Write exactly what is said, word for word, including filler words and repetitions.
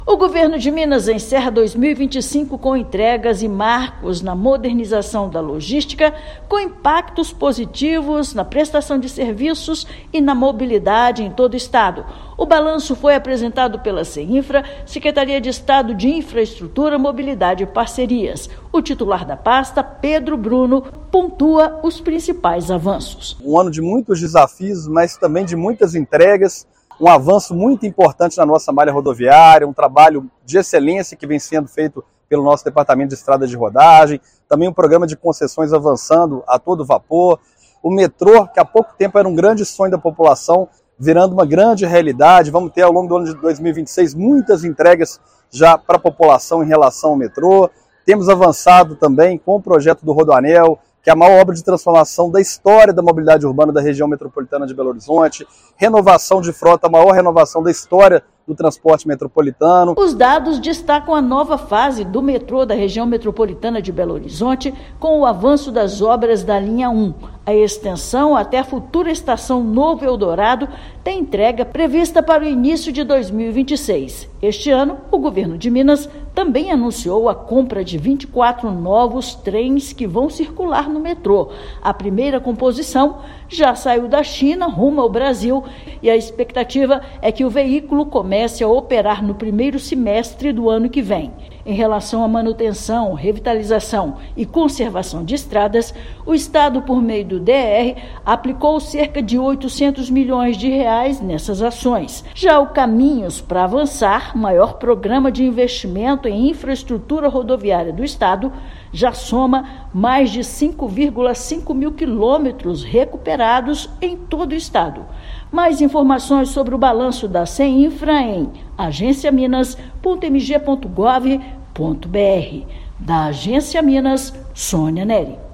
O governo de Minas encerra dois mil e vinte e cinco com entregas e marcos na modernização da logística, com impactos positivos na prestação de serviços e na mobilidade em todo o estado. O balanço foi apresentado pela CEINFRA, Secretaria de Estado de Infraestrutura, Mobilidade e Parcerias. O titular da pasta, Pedro Bruno, pontua os principais avanços. Um ano de muitos desafios, mas também de muitas entregas. Um avanço muito importante na nossa malha rodoviária, um trabalho de excelência que vem sendo feito pelo nosso Departamento de Estrada de Rodagem, também um programa de concessões avançando a todo vapor, o metrô, que há pouco tempo era um grande sonho da população, virando uma grande realidade. Vamos ter ao longo do ano de dois mil e vinte e seis muitas entregas já para a população em relação ao metrô. Temos avançado também com o projeto do Rodoanel, que é a maior obra de transformação da história da mobilidade urbana da região metropolitana de Belo Horizonte, renovação de frota, a maior renovação da história do transporte metropolitano. Os dados destacam a nova fase do metrô da região metropolitana de Belo Horizonte, com o avanço das obras da linha um. A extensão até a futura estação Novo Eldorado tem entrega prevista para o início de dois mil e vinte e seis. Este ano, o governo de Minas também anunciou a compra de vinte e quatro novos trens que vão circular no metrô. A primeira composição já saiu da China rumo ao Brasil e a expectativa é que o veículo comece a operar no primeiro semestre do ano que vem. Em relação à manutenção, revitalização e conservação de estradas, o Estado, por meio do D R, aplicou cerca de oitocentos milhões de reais nessas ações. Já o Caminhos para Avançar, maior programa de investimento em infraestrutura rodoviária do Estado, já soma mais de cinco vírgula cinco mil quilômetros recuperados em todo o Estado. Mais informações sobre o balanço da CEINFRA em agência minas ponto m g ponto gov ponto b r. Da Agência Minas, Sônia Neri.